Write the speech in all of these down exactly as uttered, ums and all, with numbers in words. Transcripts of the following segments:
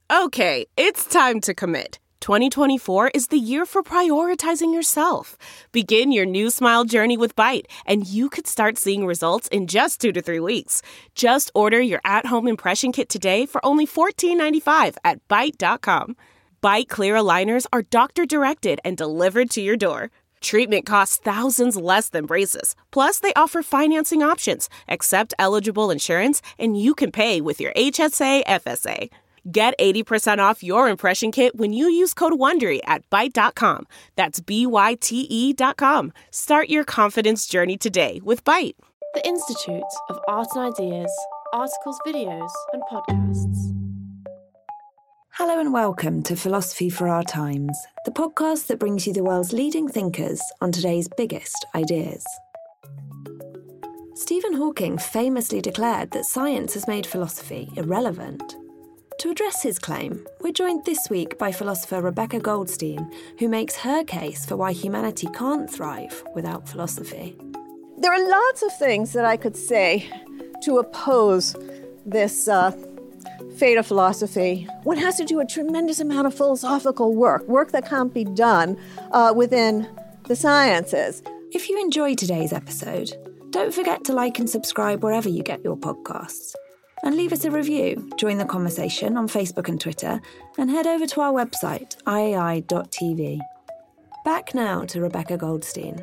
Okay, it's time to commit. twenty twenty-four is the year for prioritizing yourself. Begin your new smile journey with Byte, and you could start seeing results in just two to three weeks. Just order your at-home impression kit today for only fourteen ninety-five at byte dot com. Byte clear aligners are doctor-directed and delivered to your door. Treatment costs thousands less than braces. Plus, they offer financing options, accept eligible insurance, and you can pay with your H S A F S A. Get eighty percent off your impression kit when you use code WONDERY at byte dot com. That's B Y T E dot com. Start your confidence journey today with Byte. The Institute of Art and Ideas, articles, videos, and podcasts. Hello and welcome to Philosophy for Our Times, the podcast that brings you the world's leading thinkers on today's biggest ideas. Stephen Hawking famously declared that science has made philosophy irrelevant. To address his claim, we're joined this week by philosopher Rebecca Goldstein, who makes her case for why humanity can't thrive without philosophy. There are lots of things that I could say to oppose this uh, fate of philosophy. One has to do a tremendous amount of philosophical work, work that can't be done uh, within the sciences. If you enjoyed today's episode, don't forget to like and subscribe wherever you get your podcasts. And leave us a review, join the conversation on Facebook and Twitter, and head over to our website, I A I dot T V. Back now to Rebecca Goldstein.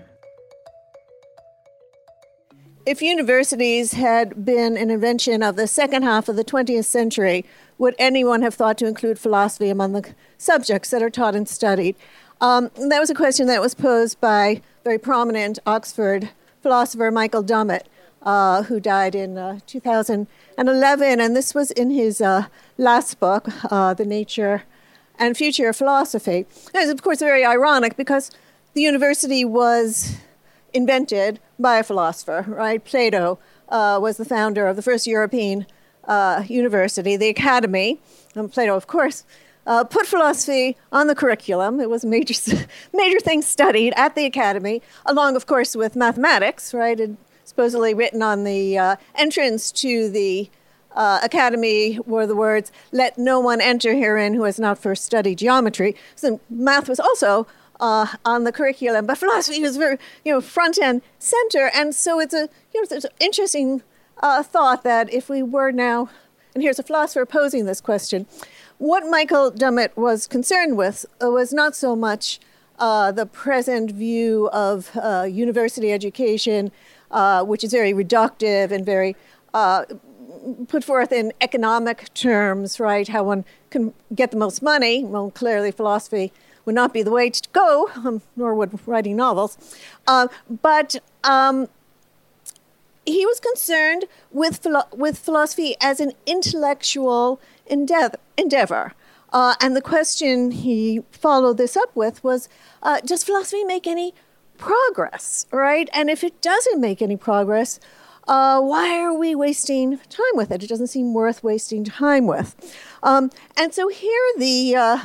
If universities had been an invention of the second half of the twentieth century, would anyone have thought to include philosophy among the subjects that are taught and studied? Um, that was a question that was posed by very prominent Oxford philosopher Michael Dummett, uh, who died in uh, two thousand eleven, and this was in his uh, last book, uh, The Nature and Future of Philosophy. And it's, of course, very ironic because the university was invented by a philosopher, right? Plato uh, was the founder of the first European uh, university, the Academy. And Plato, of course, uh, put philosophy on the curriculum. It was a major, major thing studied at the Academy, along, of course, with mathematics, right? And supposedly written on the uh, entrance to the uh, Academy were the words, "Let no one enter herein who has not first studied geometry." So math was also uh, on the curriculum, but philosophy was very, you know, front and center. And so it's a, you know, it's an interesting uh, thought that if we were now, and here's a philosopher posing this question, what Michael Dummett was concerned with uh, was not so much uh, the present view of uh, university education, Uh, which is very reductive and very uh, put forth in economic terms, right? How one can get the most money. Well, clearly philosophy would not be the way to go, um, nor would writing novels. Uh, but um, he was concerned with, philo- with philosophy as an intellectual endeavor. endeavor. Uh, and the question he followed this up with was, uh, does philosophy make any progress, right? And if it doesn't make any progress, uh, why are we wasting time with it? It doesn't seem worth wasting time with. Um, and so here the uh,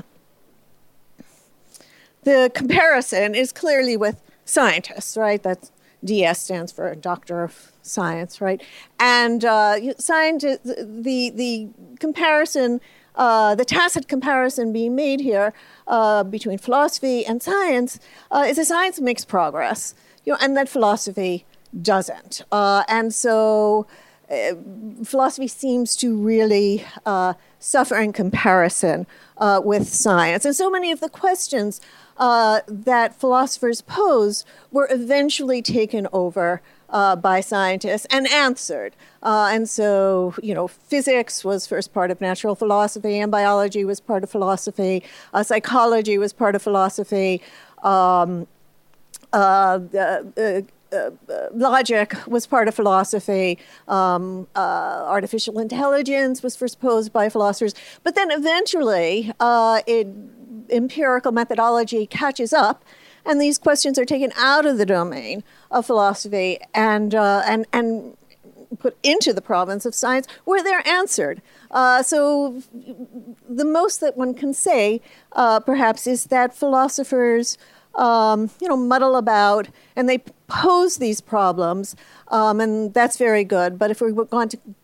the comparison is clearly with scientists, right? That's D S stands for Doctor of Science, right? And uh, scientists, the the comparison. Uh, the tacit comparison being made here uh, between philosophy and science uh, is that science makes progress, you know, and that philosophy doesn't. Uh, and so uh, philosophy seems to really uh, suffer in comparison uh, with science. And so many of the questions uh, that philosophers posed were eventually taken over Uh, by scientists and answered. Uh, and so, you know, physics was first part of natural philosophy, and biology was part of philosophy. Uh, psychology was part of philosophy. Um, uh, uh, uh, uh, logic was part of philosophy. Um, uh, artificial intelligence was first posed by philosophers. But then eventually, uh, it, empirical methodology catches up, and these questions are taken out of the domain of philosophy and uh, and and put into the province of science, where they're answered. Uh, so the most that one can say, uh, perhaps, is that philosophers, um, you know, muddle about and they pose these problems, um, and that's very good. But if we're going to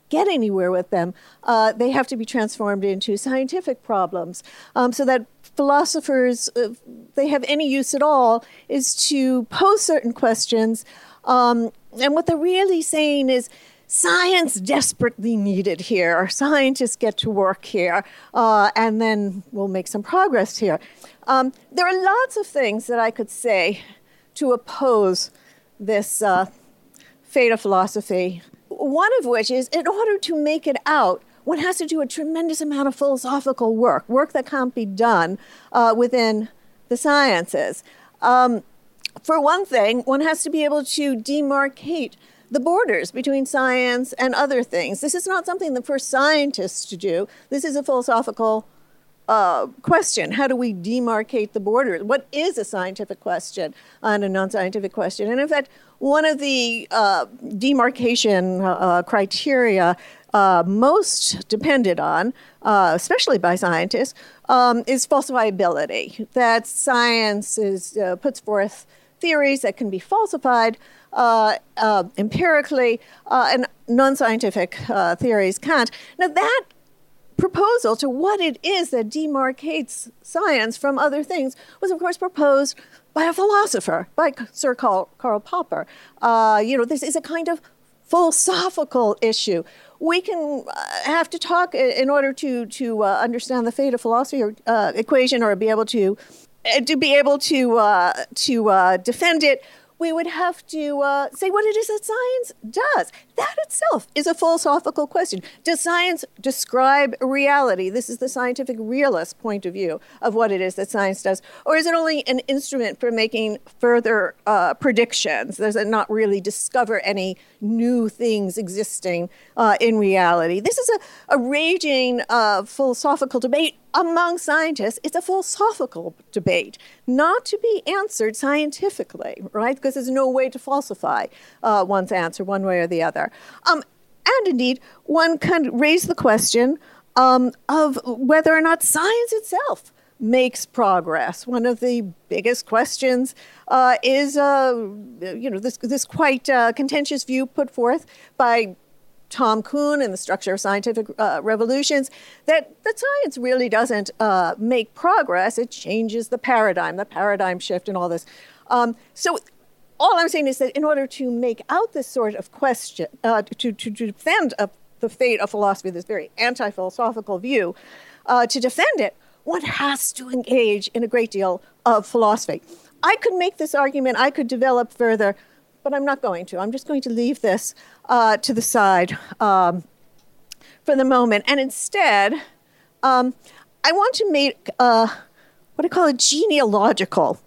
get anywhere with them. Uh, they have to be transformed into scientific problems, um, so that philosophers, if they have any use at all, is to pose certain questions. Um, and what they're really saying is, science desperately needed here. Our scientists get to work here, uh, and then we'll make some progress here. Um, there are lots of things that I could say to oppose this uh, fate of philosophy. One of which is, in order to make it out, one has to do a tremendous amount of philosophical work, work that can't be done uh, within the sciences. Um, for one thing, one has to be able to demarcate the borders between science and other things. This is not something that for scientists to do. This is a philosophical uh, question. How do we demarcate the borders? What is a scientific question and a non-scientific question? And in fact, one of the uh, demarcation uh, criteria uh, most depended on, uh, especially by scientists, um, is falsifiability. That science is, uh, puts forth theories that can be falsified uh, uh, empirically, uh, and non-scientific uh, theories can't. Now that proposal to what it is that demarcates science from other things was, of course, proposed by a philosopher, by Sir Karl, Karl Popper. Uh, you know, this is a kind of philosophical issue. We can uh, have to talk in order to to uh, understand the fate of philosophy or uh, equation, or be able to uh, to be able to uh, to uh, defend it. We would have to uh, say what it is that science does. That itself is a philosophical question. Does science describe reality? This is the scientific realist point of view of what it is that science does. Or is it only an instrument for making further uh, predictions? Does it not really discover any new things existing uh, in reality? This is a, a raging uh, philosophical debate among scientists. It's a philosophical debate, not to be answered scientifically, right? Because there's no way to falsify uh, one's answer one way or the other. Um, and indeed, one can raise the question um, of whether or not science itself makes progress. One of the biggest questions uh, is, uh, you know, this, this quite uh, contentious view put forth by Tom Kuhn in The Structure of Scientific uh, Revolutions, that, that science really doesn't uh, make progress. It changes the paradigm, the paradigm shift and all this. Um, so all I'm saying is that in order to make out this sort of question, uh, to, to, to defend uh, the fate of philosophy, this very anti-philosophical view, uh, to defend it, one has to engage in a great deal of philosophy. I could make this argument, I could develop further, but I'm not going to. I'm just going to leave this uh, to the side um, for the moment. And instead, um, I want to make uh, what I call a genealogical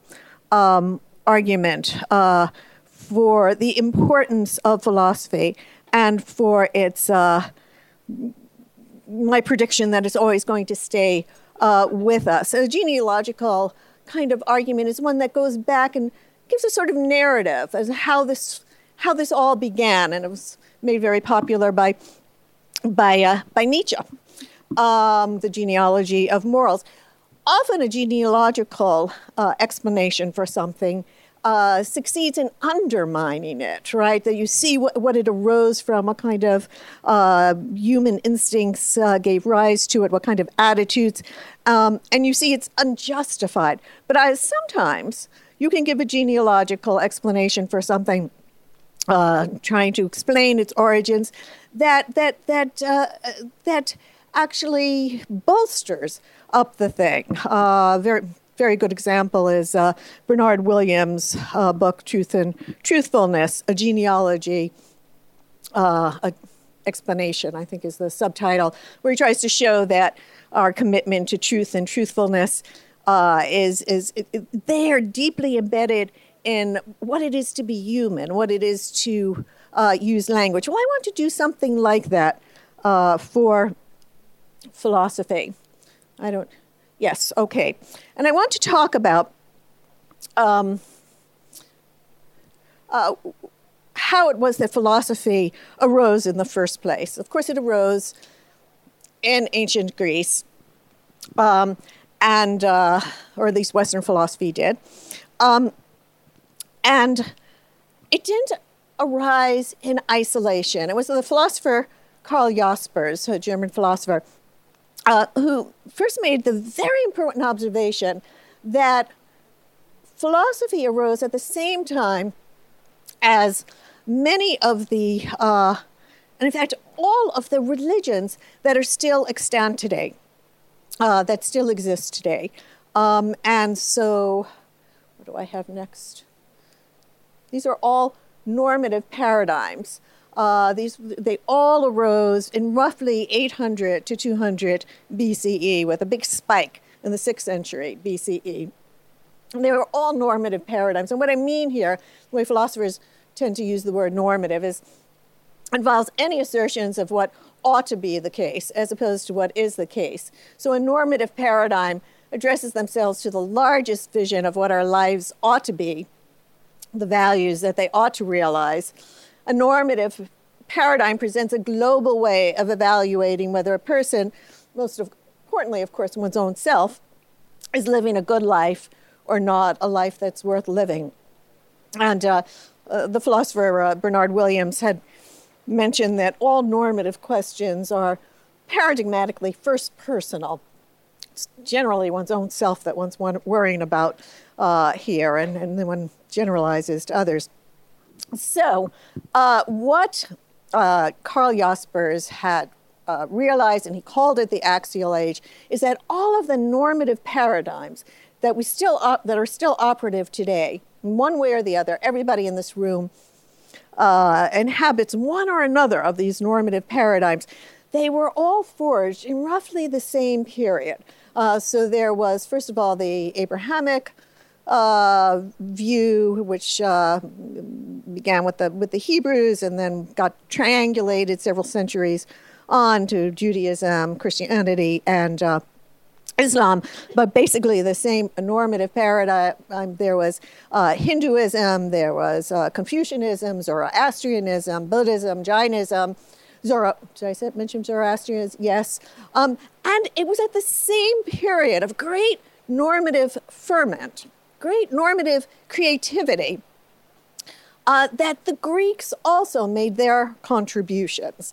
um, argument uh, for the importance of philosophy and for its, uh, my prediction that it's always going to stay uh, with us. A genealogical kind of argument is one that goes back and gives a sort of narrative as how this how this all began, and it was made very popular by by uh, by Nietzsche. Um, the genealogy of morals. Often, a genealogical uh, explanation for something uh, succeeds in undermining it. Right, that you see what, what it arose from, what kind of uh, human instincts uh, gave rise to it, what kind of attitudes, um, and you see it's unjustified. But I sometimes. You can give a genealogical explanation for something, uh, trying to explain its origins, that that that uh, that actually bolsters up the thing. Uh, very very good example is uh, Bernard Williams' uh, book Truth and Truthfulness, a genealogy uh, a explanation, I think is the subtitle, where he tries to show that our commitment to truth and truthfulness Uh, is is it, it, they are deeply embedded in what it is to be human, what it is to uh, use language. Well, I want to do something like that uh, for philosophy. I don't. Yes, okay. And I want to talk about um, uh, how it was that philosophy arose in the first place. Of course, it arose in ancient Greece. Um, and uh, or at least Western philosophy did. Um, and it didn't arise in isolation. It was the philosopher Karl Jaspers, a German philosopher, uh, who first made the very important observation that philosophy arose at the same time as many of the, uh, and in fact, all of the religions that are still extant today, uh, that still exist today. Um, and so, what do I have next? These are all normative paradigms. Uh, these they all arose in roughly eight hundred to two hundred B C E, with a big spike in the sixth century B C E. And they were all normative paradigms. And what I mean here, the way philosophers tend to use the word normative, is involves any assertions of what ought to be the case as opposed to what is the case. So a normative paradigm addresses themselves to the largest vision of what our lives ought to be, the values that they ought to realize. A normative paradigm presents a global way of evaluating whether a person, most importantly, of course, one's own self, is living a good life or not, a life that's worth living. And uh, uh, the philosopher uh, Bernard Williams had mentioned that all normative questions are paradigmatically first personal. It's generally one's own self that one's worrying about uh, here, and, and then one generalizes to others. So uh, what uh, Karl Jaspers had uh, realized, and he called it the axial age, is that all of the normative paradigms that we still op- that are still operative today, in one way or the other, everybody in this room uh, inhabits one or another of these normative paradigms. They were all forged in roughly the same period. Uh, so there was, first of all, the Abrahamic uh, view, which uh, began with the with the Hebrews and then got triangulated several centuries on to Judaism, Christianity, and uh, Islam. But basically the same normative paradigm. Um, there was uh, Hinduism, there was uh, Confucianism, Zoroastrianism, Buddhism, Jainism. Zoro, did I say, mention Zoroastrianism? Yes. Um, and it was at the same period of great normative ferment, great normative creativity, uh, that the Greeks also made their contributions.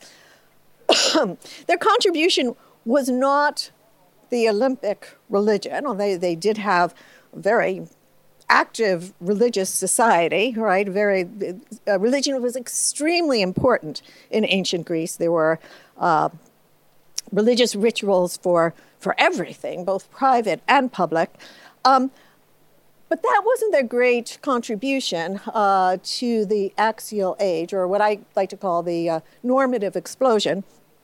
Their contribution was not the Olympic religion, although they, they did have a very active religious society, right? Very uh, religion was extremely important in ancient Greece. There were uh, religious rituals for for everything, both private and public. Um, but that wasn't their great contribution uh, to the axial age, or what I like to call the uh, normative explosion.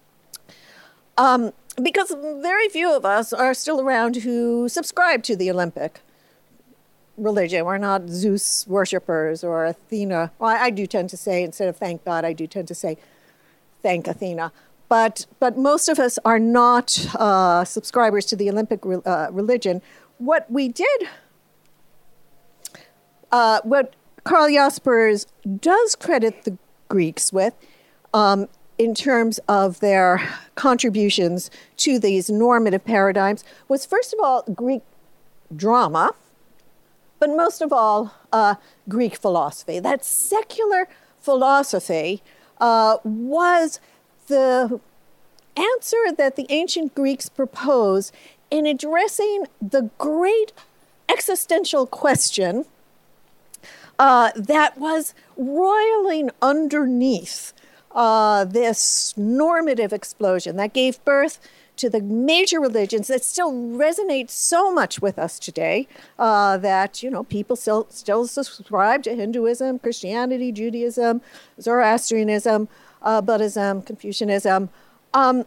Um, because very few of us are still around who subscribe to the Olympic religion. We're not Zeus worshippers or Athena. Well, I, I do tend to say, instead of thank God, I do tend to say thank Athena. But but most of us are not uh, subscribers to the Olympic re- uh, religion. What we did, uh, what Karl Jaspers does credit the Greeks with, um, in terms of their contributions to these normative paradigms, was first of all Greek drama, but most of all, uh, Greek philosophy. That secular philosophy uh, was the answer that the ancient Greeks proposed in addressing the great existential question uh, that was roiling underneath uh, this normative explosion that gave birth to the major religions that still resonate so much with us today, uh, that, you know, people still still subscribe to Hinduism, Christianity, Judaism, Zoroastrianism, uh, Buddhism, Confucianism, um,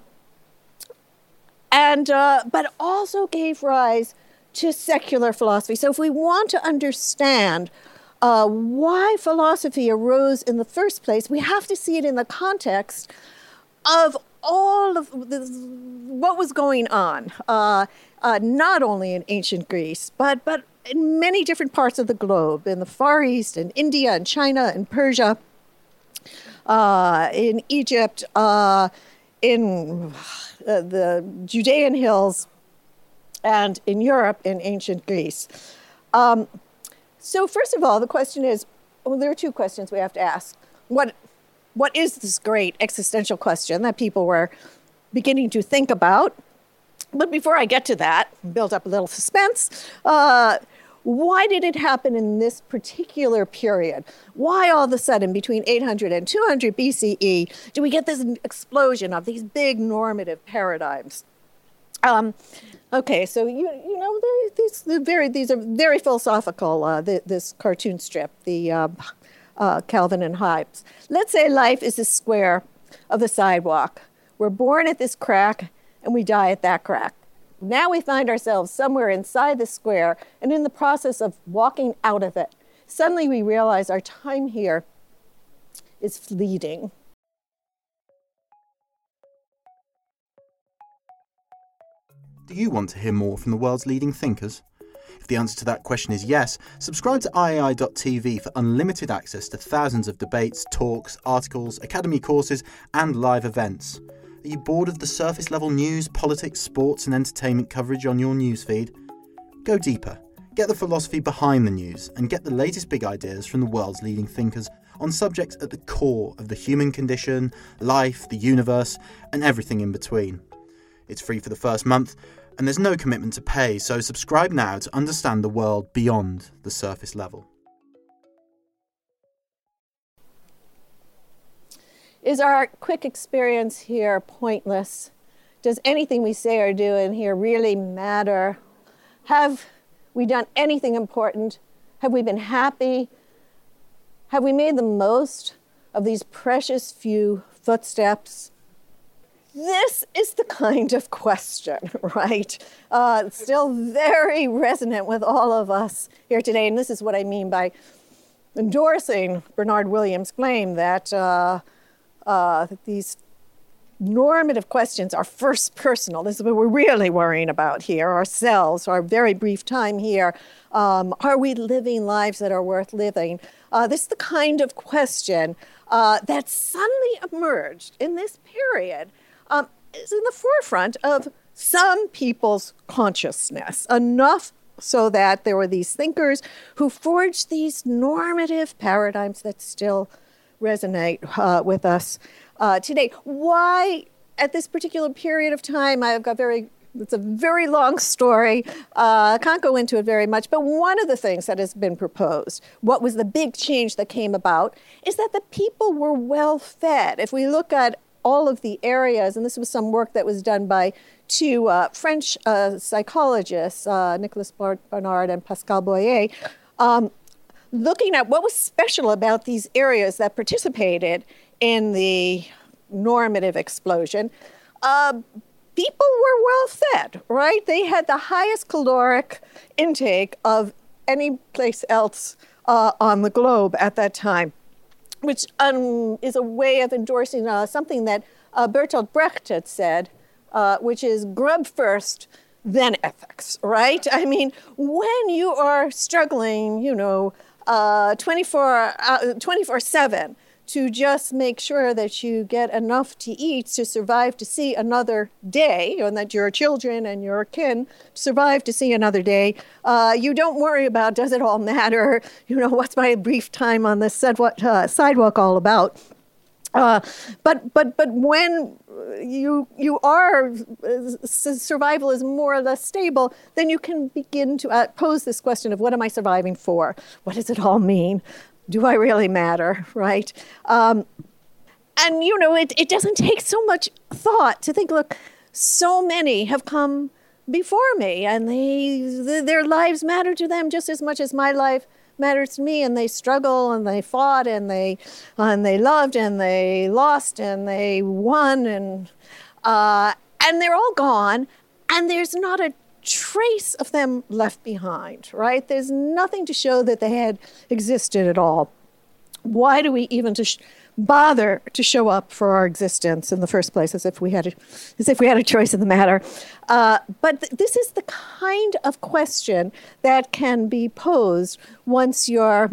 and uh, but also gave rise to secular philosophy. So if we want to understand uh, why philosophy arose in the first place, we have to see it in the context of all of the, what was going on, uh, uh, not only in ancient Greece, but but in many different parts of the globe, in the Far East, in India, and China, and Persia, uh, in Egypt, uh, in uh, the Judean hills, and in Europe, in ancient Greece. Um, so first of all, the question is, well, there are two questions we have to ask. What what is this great existential question that people were beginning to think about? But before I get to that, build up a little suspense, uh, why did it happen in this particular period? Why all of a sudden, between eight hundred and two hundred B C E, do we get this explosion of these big normative paradigms? Um, okay, so you you know these the very these are very philosophical. Uh, the, this cartoon strip, the uh, uh, Calvin and Hobbes. Let's say life is a square of the sidewalk. We're born at this crack, and we die at that crack. Now we find ourselves somewhere inside the square, and in the process of walking out of it, suddenly we realize our time here is fleeting. Do you want to hear more from the world's leading thinkers? If the answer to that question is yes, subscribe to I A I dot T V for unlimited access to thousands of debates, talks, articles, academy courses, and live events. Are you bored of the surface-level news, politics, sports and entertainment coverage on your newsfeed? Go deeper, get the philosophy behind the news, and get the latest big ideas from the world's leading thinkers on subjects at the core of the human condition, life, the universe, and everything in between. It's free for the first month, and there's no commitment to pay, so subscribe now to understand the world beyond the surface level. Is our quick experience here pointless? Does anything we say or do in here really matter? Have we done anything important? Have we been happy? Have we made the most of these precious few footsteps? This is the kind of question, right? Uh, still very resonant with all of us here today. And this is what I mean by endorsing Bernard Williams' claim that uh, Uh, that these normative questions are first personal. This is what we're really worrying about here, ourselves, our very brief time here. Um, are we living lives that are worth living? Uh, this is the kind of question uh, that suddenly emerged in this period, um, is in the forefront of some people's consciousness, enough so that there were these thinkers who forged these normative paradigms that still resonate uh, with us uh, today. Why, at this particular period of time, I've got very, it's a very long story. Uh, I can't go into it very much, but one of the things that has been proposed, what was the big change that came about, is that the people were well fed. If we look at all of the areas, and this was some work that was done by two uh, French uh, psychologists, uh, Nicolas Barnard and Pascal Boyer, um, looking at what was special about these areas that participated in the normative explosion, uh, people were well fed, right? They had the highest caloric intake of any place else uh, on the globe at that time, which um, is a way of endorsing uh, something that uh, Bertolt Brecht had said, uh, which is grub first, then ethics, right? I mean, when you are struggling, you know, Uh, twenty-four seven to just make sure that you get enough to eat to survive to see another day, and that your children and your kin survive to see another day. Uh, you don't worry about, does it all matter? You know, what's my brief time on this sidewalk, uh, sidewalk all about? Uh, but but but when you you are uh, survival is more or less stable, then you can begin to uh, pose this question of what am I surviving for? What does it all mean? Do I really matter? Right? Um, and you know, it it doesn't take so much thought to think. Look, so many have come before me, and they th- their lives matter to them just as much as my life matters to me, and they struggle and they fought and they and they loved and they lost and they won, and uh, and they're all gone, and there's not a trace of them left behind, right? There's nothing to show that they had existed at all. Why do we even to sh- bother to show up for our existence in the first place, as if we had a, as if we had a choice in the matter? Uh, but th- this is the kind of question that can be posed once you're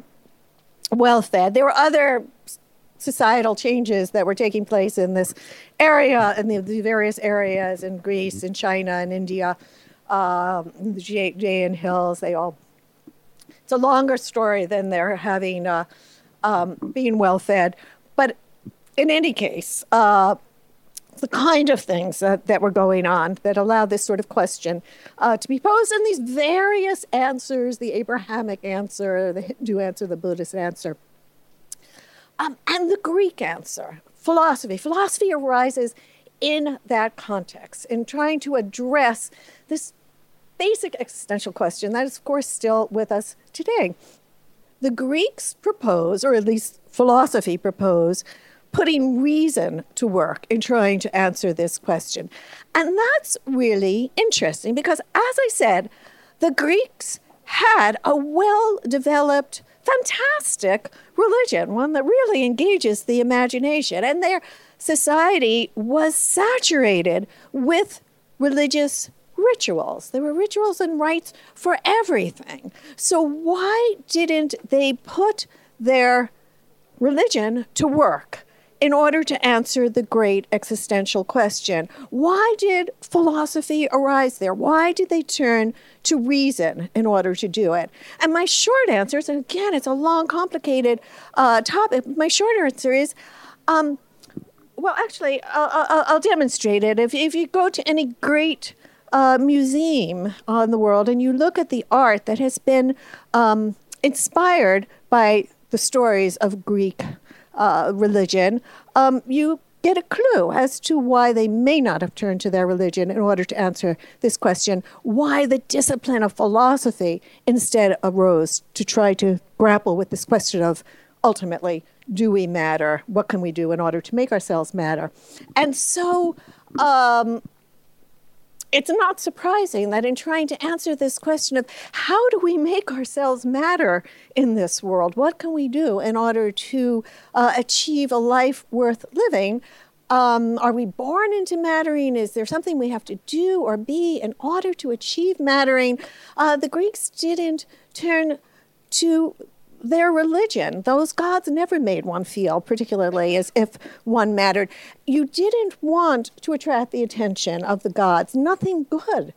well-fed. There were other societal changes that were taking place in this area, in the, the various areas in Greece, in China, in India, um, the Judean hills. They all. It's a longer story than they're having. Uh, Um, being well-fed. But in any case, uh, the kind of things that, that were going on that allowed this sort of question uh, to be posed, and these various answers, the Abrahamic answer, the Hindu answer, the Buddhist answer, um, and the Greek answer, philosophy. Philosophy arises in that context, in trying to address this basic existential question that is, of course, still with us today. The Greeks propose, or at least philosophy propose, putting reason to work in trying to answer this question. And that's really interesting because, as I said, the Greeks had a well-developed, fantastic religion, one that really engages the imagination. And their society was saturated with religious rituals. There were rituals and rites for everything. So why didn't they put their religion to work in order to answer the great existential question? Why did philosophy arise there? Why did they turn to reason in order to do it? And my short answer is, and again, it's a long, complicated uh, topic. My short answer is, um, well, actually, I'll, I'll, I'll demonstrate it. If, if you go to any great uh, museum on the world and you look at the art that has been um, inspired by the stories of Greek Uh, religion, um, you get a clue as to why they may not have turned to their religion in order to answer this question, why the discipline of philosophy instead arose to try to grapple with this question of, ultimately, do we matter? What can we do in order to make ourselves matter? And so um, it's not surprising that in trying to answer this question of how do we make ourselves matter in this world, what can we do in order to uh, achieve a life worth living? Um, are we born into mattering? Is there something we have to do or be in order to achieve mattering? Uh, the Greeks didn't turn to their religion. Those gods never made one feel particularly as if one mattered. You didn't want to attract the attention of the gods. Nothing good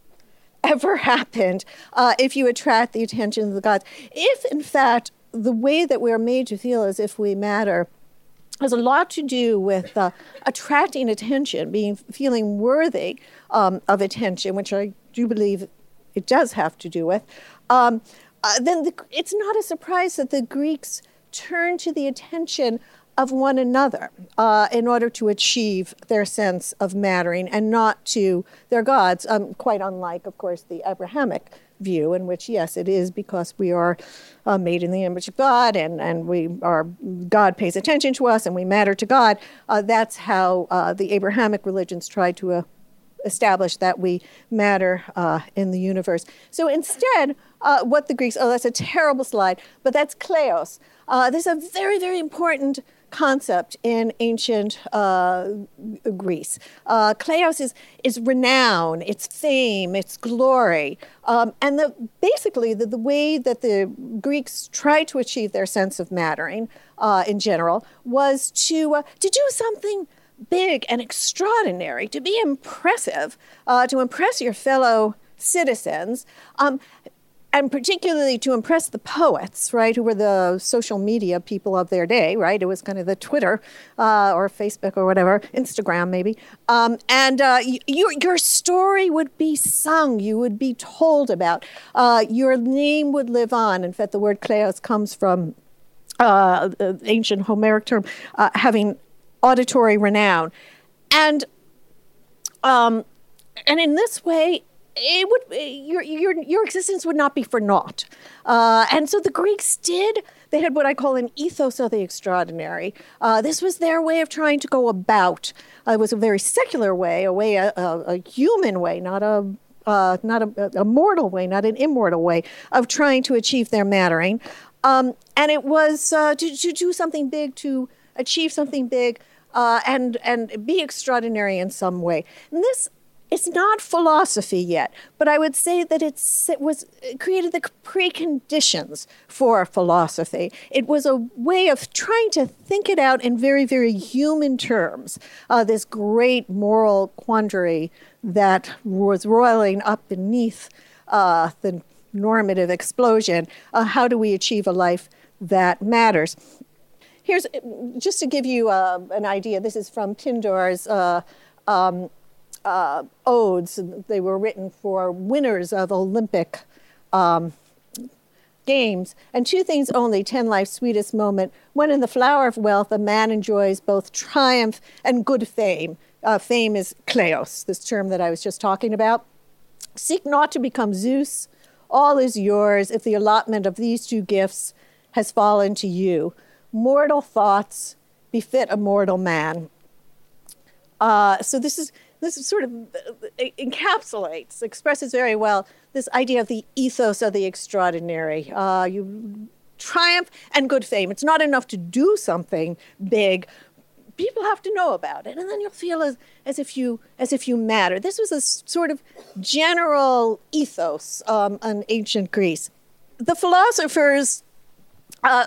ever happened uh, if you attract the attention of the gods. If, in fact, the way that we're made to feel as if we matter has a lot to do with uh, attracting attention, being feeling worthy um, of attention, which I do believe it does have to do with, um, Uh, then the, it's not a surprise that the Greeks turned to the attention of one another uh, in order to achieve their sense of mattering and not to their gods, um, quite unlike, of course, the Abrahamic view in which, yes, it is because we are uh, made in the image of God and, and we are, God pays attention to us and we matter to God. Uh, that's how uh, the Abrahamic religions tried to uh, establish that we matter uh, in the universe. So instead, uh, what the Greeks, oh, that's a terrible slide, but that's kleos. Uh, this is a very, very important concept in ancient uh, Greece. Uh, kleos is, is renown, it's fame, it's glory. Um, and the, basically, the, the way that the Greeks tried to achieve their sense of mattering uh, in general was to, uh, to do something big and extraordinary, to be impressive, uh, to impress your fellow citizens, um, and particularly to impress the poets, right, who were the social media people of their day, right? It was kind of the Twitter uh, or Facebook or whatever, Instagram maybe. Um, and uh, you, your story would be sung, you would be told about, uh, your name would live on. In fact, the word kleos comes from uh, the ancient Homeric term, uh, having auditory renown. And um, and in this way, it would your your your existence would not be for naught. Uh, and so the Greeks did, they had what I call an ethos of the extraordinary. Uh, this was their way of trying to go about. Uh, it was a very secular way, a way, a, a, a human way, not a uh, not a, a mortal way, not an immortal way of trying to achieve their mattering. Um, and it was uh, to, to do something big, to achieve something big, uh, and and be extraordinary in some way. And this is not philosophy yet, but I would say that it's, it was it created the preconditions for philosophy. It was a way of trying to think it out in very, very human terms, uh, this great moral quandary that was roiling up beneath uh, the normative explosion. Uh, how do we achieve a life that matters? here's, just to give you uh, an idea, this is from Pindor's uh, um, uh, odes. They were written for winners of Olympic um, games. And two things only tend life's sweetest moment, when in the flower of wealth a man enjoys both triumph and good fame. Uh, fame is kleos, this term that I was just talking about. Seek not to become Zeus. All is yours if the allotment of these two gifts has fallen to you. Mortal thoughts befit a mortal man. Uh, so this is this is sort of uh, encapsulates, expresses very well this idea of the ethos of the extraordinary. Uh, you triumph and good fame. It's not enough to do something big. People have to know about it, and then you'll feel as, as if you as if you matter. This was a sort of general ethos um, in ancient Greece. The philosophers uh,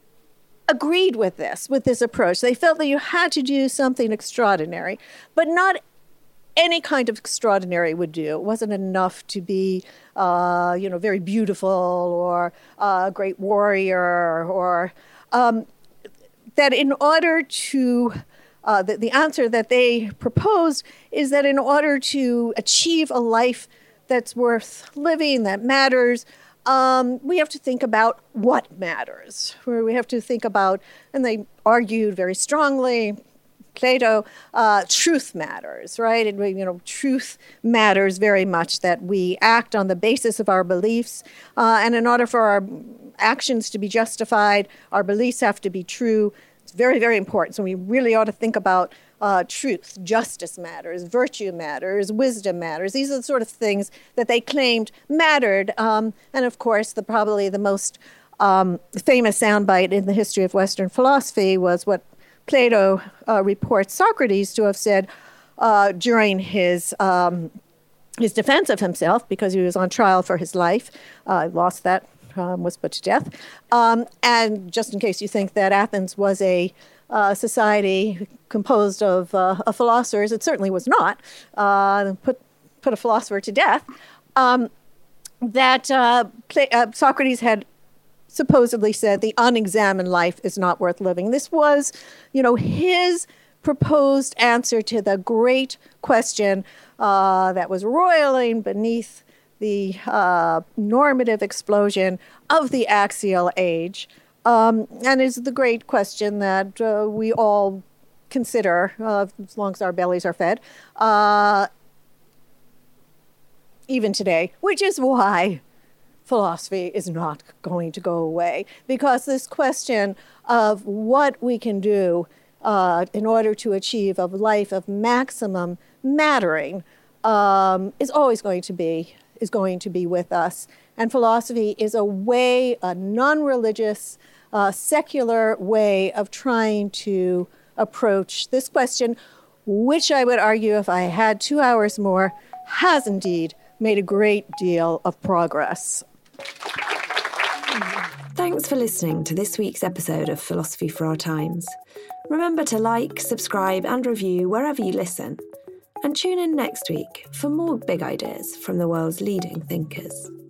agreed with this, with this approach. They felt that you had to do something extraordinary, but not any kind of extraordinary would do. It wasn't enough to be, uh, you know, very beautiful or a great warrior, or um, that in order to, uh, the, the answer that they proposed is that in order to achieve a life that's worth living, that matters, um, we have to think about what matters. Where we have to think about, and they argued very strongly, Plato, uh, truth matters, right? And we, you know, truth matters very much, that we act on the basis of our beliefs, uh, and in order for our actions to be justified, our beliefs have to be true. It's very, very important. So we really ought to think about uh, truth. Justice matters, virtue matters, wisdom matters. These are the sort of things that they claimed mattered. Um, and of course, the probably the most um, famous soundbite in the history of Western philosophy was what Plato uh, reports Socrates to have said uh, during his um, his defense of himself, because he was on trial for his life. Uh, lost that, um, was put to death. Um, and just in case you think that Athens was a uh, society composed of, uh, of philosophers, it certainly was not. Uh, put put a philosopher to death. Um, that uh, Pla- uh, Socrates had supposedly said the unexamined life is not worth living. This was, you know, his proposed answer to the great question uh, that was roiling beneath the uh, normative explosion of the axial age, um, and is the great question that uh, we all consider uh, as long as our bellies are fed, uh, even today, which is why philosophy is not going to go away, because this question of what we can do uh, in order to achieve a life of maximum mattering um, is always going to be is going to be with us. And philosophy is a way, a non-religious, uh, secular way of trying to approach this question, which I would argue, if I had two hours more, has indeed made a great deal of progress. Thanks for listening to this week's episode of Philosophy for Our Times. Remember to like, subscribe and review wherever you listen. And tune in next week for more big ideas from the world's leading thinkers.